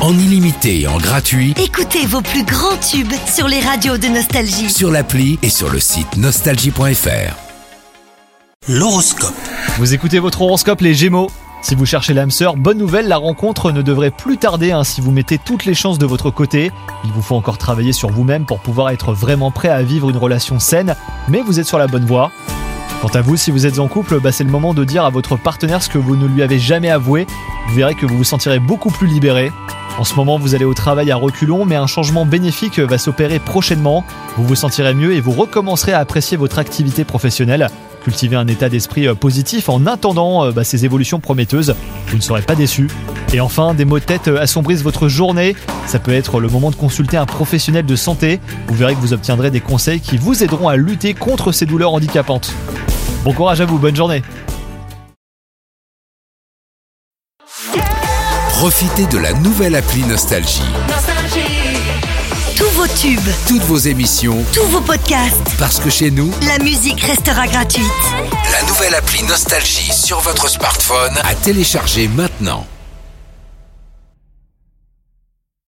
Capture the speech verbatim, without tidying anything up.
en illimité et en gratuit Écoutez vos plus grands tubes sur les radios de Nostalgie. sur l'appli et sur le site nostalgie point f r. L'horoscope. Vous écoutez votre horoscope les Gémeaux. Si vous cherchez l'âme sœur, bonne nouvelle, la rencontre ne devrait plus tarder hein, si vous mettez toutes les chances de votre côté. Il vous faut encore travailler sur vous-même pour pouvoir être vraiment prêt à vivre une relation saine, mais vous êtes sur la bonne voie. Quant à vous, si vous êtes en couple, bah c'est le moment de dire à votre partenaire ce que vous ne lui avez jamais avoué. Vous verrez que vous vous sentirez beaucoup plus libéré. En ce moment, vous allez au travail à reculons, mais un changement bénéfique va s'opérer prochainement. Vous vous sentirez mieux et vous recommencerez à apprécier votre activité professionnelle. Cultivez un état d'esprit positif en attendant bah, ces évolutions prometteuses. Vous ne serez pas déçus. Et enfin, des maux de tête assombrissent votre journée. Ça peut être le moment de consulter un professionnel de santé. Vous verrez que vous obtiendrez des conseils qui vous aideront à lutter contre ces douleurs handicapantes. Bon courage à vous, bonne journée. Profitez de la nouvelle appli Nostalgie. Tous vos tubes, Toutes vos émissions, tous vos podcasts, parce que chez nous, la musique restera gratuite. la nouvelle appli Nostalgie sur votre smartphone à télécharger maintenant.